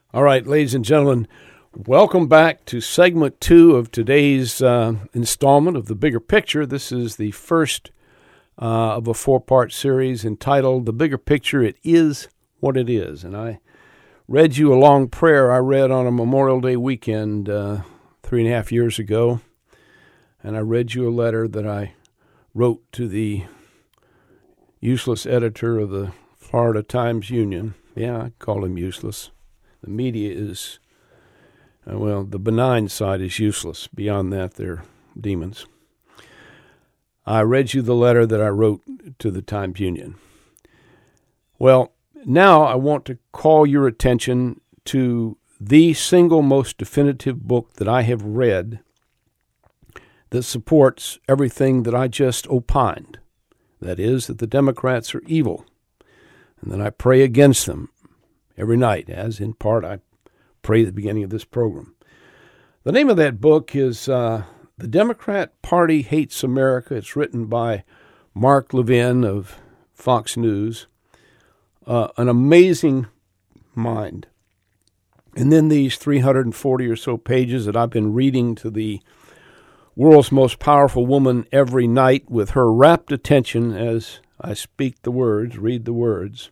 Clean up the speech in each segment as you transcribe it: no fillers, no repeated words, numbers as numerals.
All right, ladies and gentlemen, welcome back to segment 2 of today's installment of The Bigger Picture. This is the first of a 4-part series entitled The Bigger Picture, It Is What It Is. And I read you a long prayer I read on a Memorial Day weekend 3.5 years ago. And I read you a letter that I wrote to the useless editor of the Florida Times-Union. Yeah, I call him useless. The media is, the benign side is useless. Beyond that, they're demons. I read you the letter that I wrote to the Times-Union. Well, now I want to call your attention to the single most definitive book that I have read that supports everything that I just opined. That is, that the Democrats are evil, and that I pray against them every night, as in part I pray at the beginning of this program. The name of that book is The Democrat Party Hates America. It's written by Mark Levin of Fox News. An amazing mind. And then these 340 or so pages that I've been reading to the world's most powerful woman every night with her rapt attention as I speak the words, read the words.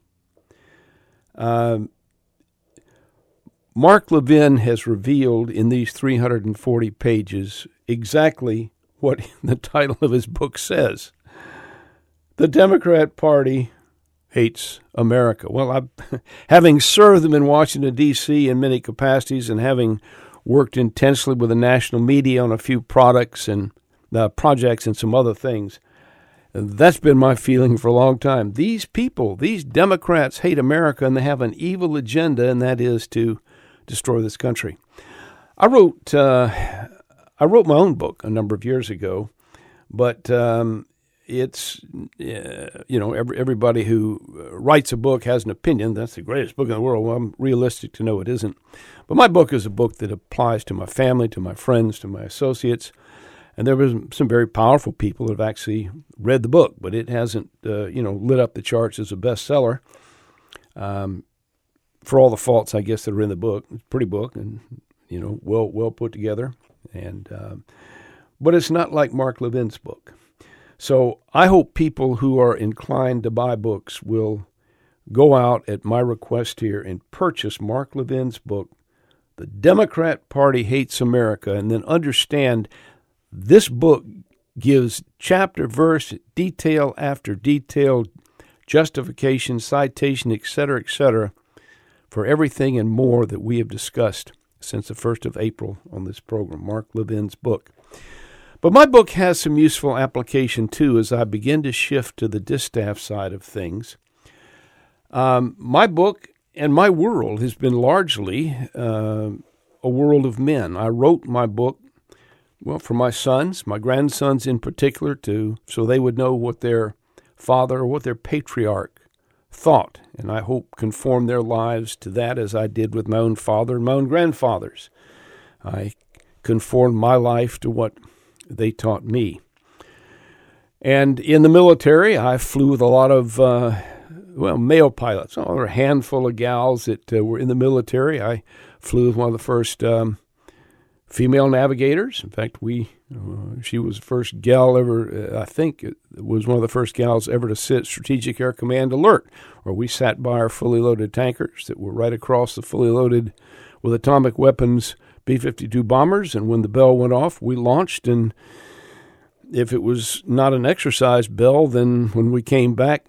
Mark Levin has revealed in these 340 pages exactly what the title of his book says. The Democrat Party hates America. Well, having served them in Washington, D.C. in many capacities and having worked intensely with the national media on a few projects and some other things, that's been my feeling for a long time. These people, these Democrats hate America, and they have an evil agenda, and that is to destroy this country. I wrote my own book a number of years ago, but it's everybody who writes a book has an opinion. That's the greatest book in the world. Well, I'm realistic to know it isn't. But my book is a book that applies to my family, to my friends, to my associates. And there was some very powerful people that have actually read the book, but it hasn't lit up the charts as a bestseller. For all the faults, I guess, that are in the book. It's a pretty book and, well put together. But it's not like Mark Levin's book. So I hope people who are inclined to buy books will go out at my request here and purchase Mark Levin's book, The Democrat Party Hates America, and then understand this book gives chapter, verse, detail after detail, justification, citation, etc., for everything and more that we have discussed since the 1st of April on this program, Mark Levin's book. But my book has some useful application, too, as I begin to shift to the distaff side of things. My book and my world has been largely a world of men. I wrote my book, for my sons, my grandsons in particular, so they would know what their father or what their patriarch thought, and I hope conform their lives to that as I did with my own father and my own grandfathers. I conformed my life to what they taught me. And in the military, I flew with a lot of, male pilots. There were a handful of gals that were in the military. I flew with one of the first female navigators. In fact, she was the first gal ever, I think it was one of the first gals ever to sit Strategic Air Command Alert, where we sat by our fully loaded tankers that were right across the fully loaded with atomic weapons B-52 bombers, and when the bell went off, we launched, and if it was not an exercise bell, then when we came back,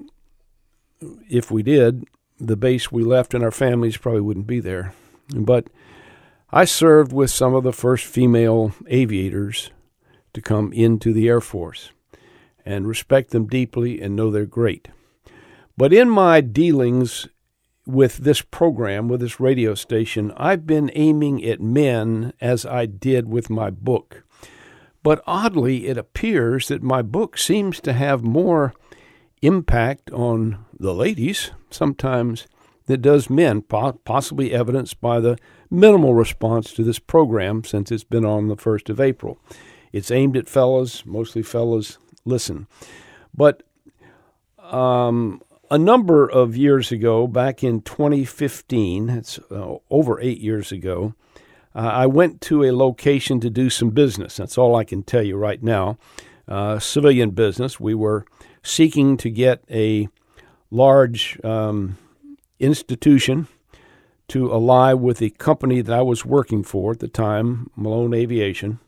if we did, the base we left and our families probably wouldn't be there. But I served with some of the first female aviators to come into the Air Force and respect them deeply and know they're great. But in my dealings with this program, with this radio station, I've been aiming at men as I did with my book. But oddly, it appears that my book seems to have more impact on the ladies sometimes than it does men, possibly evidenced by the minimal response to this program since it's been on the 1st of April. It's aimed at fellas, mostly fellas listen. But A number of years ago, back in 2015, it's over 8 years ago, I went to a location to do some business. That's all I can tell you right now. Civilian business. We were seeking to get a large institution to ally with the company that I was working for at the time, Malone Aviation,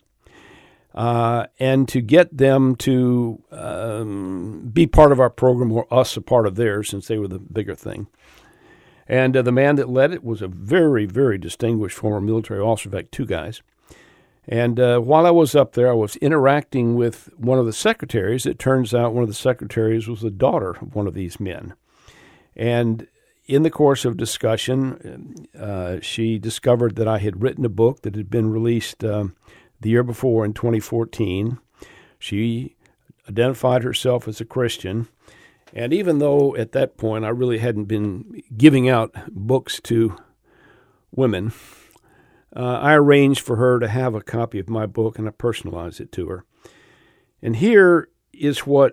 and to get them to be part of our program or us a part of theirs since they were the bigger thing. And the man that led it was a very, very distinguished former military officer, in fact, two guys. And while I was up there, I was interacting with one of the secretaries. It turns out one of the secretaries was the daughter of one of these men. And in the course of discussion, she discovered that I had written a book that had been released the year before in 2014. She identified herself as a Christian. And even though at that point I really hadn't been giving out books to women, I arranged for her to have a copy of my book, and I personalized it to her. And here is what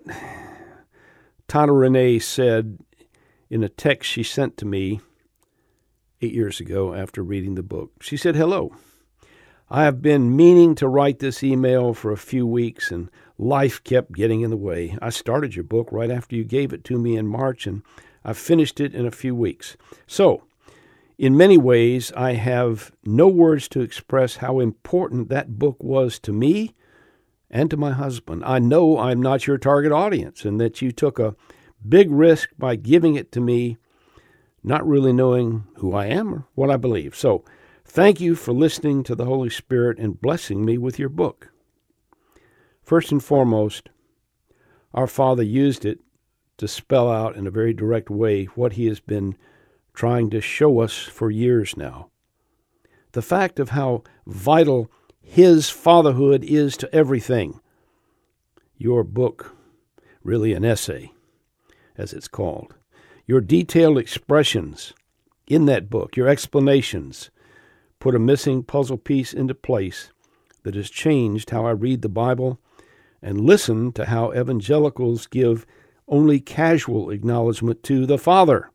Tana Renee said in a text she sent to me 8 years ago after reading the book. She said, "Hello. I have been meaning to write this email for a few weeks, and life kept getting in the way. I started your book right after you gave it to me in March, and I finished it in a few weeks. So, in many ways, I have no words to express how important that book was to me and to my husband. I know I'm not your target audience and that you took a big risk by giving it to me, not really knowing who I am or what I believe. So, thank you for listening to the Holy Spirit and blessing me with your book. First and foremost, our Father used it to spell out in a very direct way what He has been trying to show us for years now. The fact of how vital His fatherhood is to everything. Your book, really an essay, as it's called. Your detailed expressions in that book, your explanations, put a missing puzzle piece into place that has changed how I read the Bible and listen to how evangelicals give only casual acknowledgement to the Father,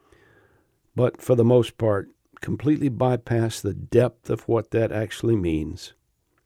but for the most part, completely bypass the depth of what that actually means.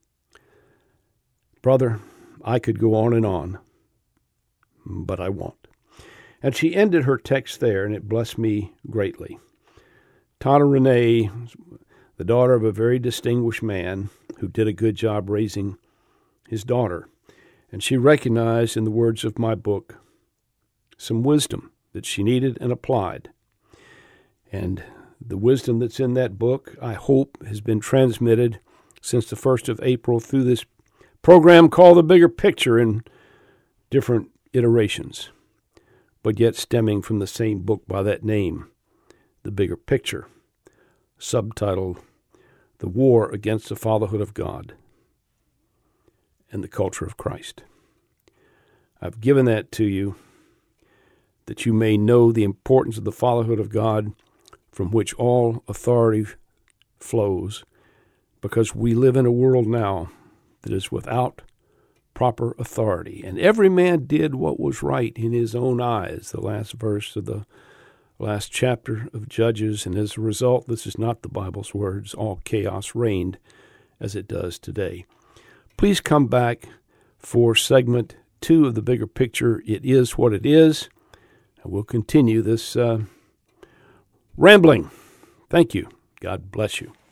Brother, I could go on, but I won't." And she ended her text there, and it blessed me greatly. Tana Renee, the daughter of a very distinguished man who did a good job raising his daughter, and she recognized in the words of my book some wisdom that she needed and applied. And the wisdom that's in that book, I hope, has been transmitted since the 1st of April through this program called The Bigger Picture in different iterations, but yet stemming from the same book by that name, The Bigger Picture, subtitled The War Against the Fatherhood of God and the Culture of Christ. I've given that to you that you may know the importance of the fatherhood of God, from which all authority flows, because we live in a world now that is without proper authority. And every man did what was right in his own eyes, the last verse of the last chapter of Judges. And as a result, this is not the Bible's words, all chaos reigned as it does today. Please come back for segment 2 of The Bigger Picture. It is what it is. And we'll continue this rambling. Thank you. God bless you.